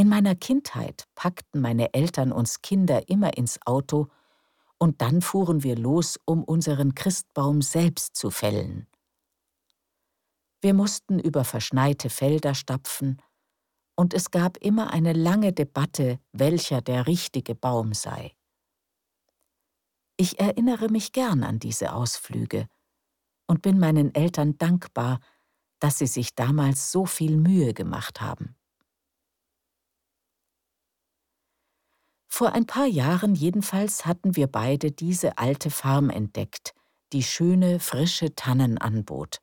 In meiner Kindheit packten meine Eltern uns Kinder immer ins Auto und dann fuhren wir los, um unseren Christbaum selbst zu fällen. Wir mussten über verschneite Felder stapfen und es gab immer eine lange Debatte, welcher der richtige Baum sei. Ich erinnere mich gern an diese Ausflüge und bin meinen Eltern dankbar, dass sie sich damals so viel Mühe gemacht haben. Vor ein paar Jahren jedenfalls hatten wir beide diese alte Farm entdeckt, die schöne, frische Tannen anbot.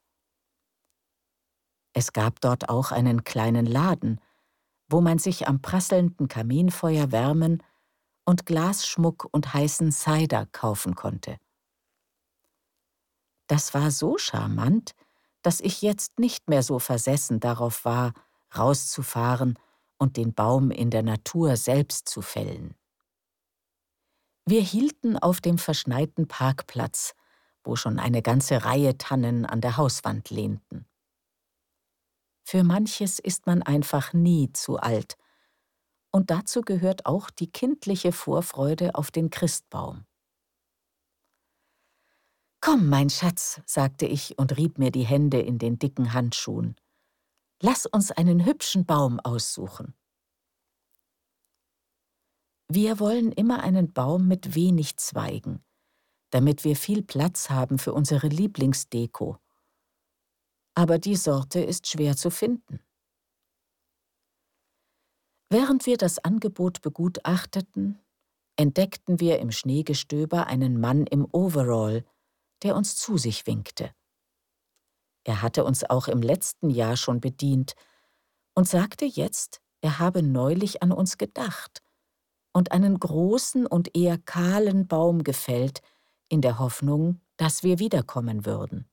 Es gab dort auch einen kleinen Laden, wo man sich am prasselnden Kaminfeuer wärmen und Glasschmuck und heißen Cider kaufen konnte. Das war so charmant, dass ich jetzt nicht mehr so versessen darauf war, rauszufahren und den Baum in der Natur selbst zu fällen. Wir hielten auf dem verschneiten Parkplatz, wo schon eine ganze Reihe Tannen an der Hauswand lehnten. Für manches ist man einfach nie zu alt, und dazu gehört auch die kindliche Vorfreude auf den Christbaum. »Komm, mein Schatz«, sagte ich und rieb mir die Hände in den dicken Handschuhen. »Lass uns einen hübschen Baum aussuchen.« Wir wollen immer einen Baum mit wenig Zweigen, damit wir viel Platz haben für unsere Lieblingsdeko. Aber die Sorte ist schwer zu finden. Während wir das Angebot begutachteten, entdeckten wir im Schneegestöber einen Mann im Overall, der uns zu sich winkte. Er hatte uns auch im letzten Jahr schon bedient und sagte jetzt, er habe neulich an uns gedacht und einen großen und eher kahlen Baum gefällt, in der Hoffnung, dass wir wiederkommen würden.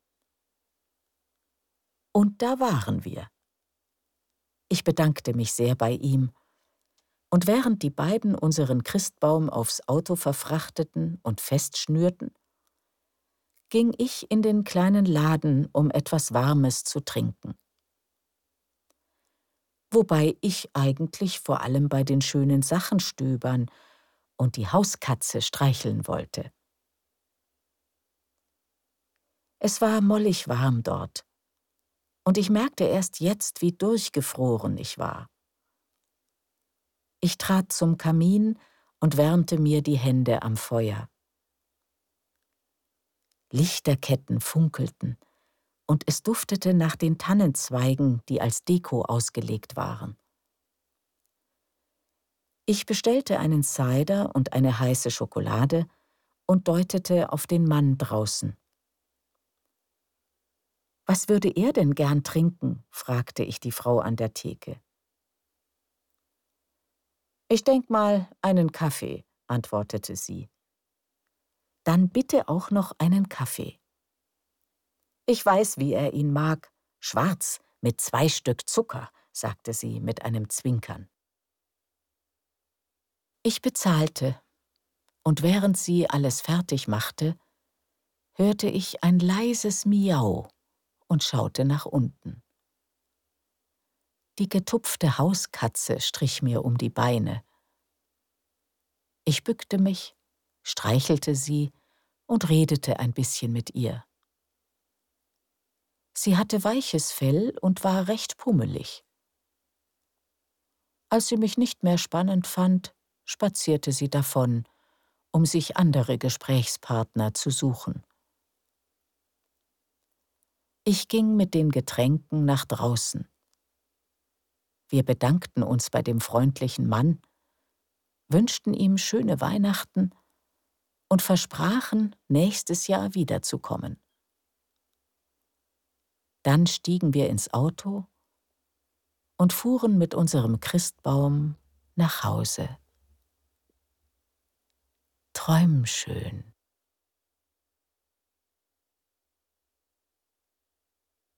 Und da waren wir. Ich bedankte mich sehr bei ihm, und während die beiden unseren Christbaum aufs Auto verfrachteten und festschnürten, ging ich in den kleinen Laden, um etwas Warmes zu trinken. Wobei ich eigentlich vor allem bei den schönen Sachen stöbern und die Hauskatze streicheln wollte. Es war mollig warm dort, und ich merkte erst jetzt, wie durchgefroren ich war. Ich trat zum Kamin und wärmte mir die Hände am Feuer. Lichterketten funkelten, und es duftete nach den Tannenzweigen, die als Deko ausgelegt waren. Ich bestellte einen Cider und eine heiße Schokolade und deutete auf den Mann draußen. »Was würde er denn gern trinken?« fragte ich die Frau an der Theke. »Ich denk mal, einen Kaffee«, antwortete sie. »Dann bitte auch noch einen Kaffee.« »Ich weiß, wie er ihn mag. Schwarz, mit 2 Stück Zucker«, sagte sie mit einem Zwinkern. Ich bezahlte, und während sie alles fertig machte, hörte ich ein leises Miau und schaute nach unten. Die getupfte Hauskatze strich mir um die Beine. Ich bückte mich, streichelte sie und redete ein bisschen mit ihr. Sie hatte weiches Fell und war recht pummelig. Als sie mich nicht mehr spannend fand, spazierte sie davon, um sich andere Gesprächspartner zu suchen. Ich ging mit den Getränken nach draußen. Wir bedankten uns bei dem freundlichen Mann, wünschten ihm schöne Weihnachten und versprachen, nächstes Jahr wiederzukommen. Dann stiegen wir ins Auto und fuhren mit unserem Christbaum nach Hause. Träum schön.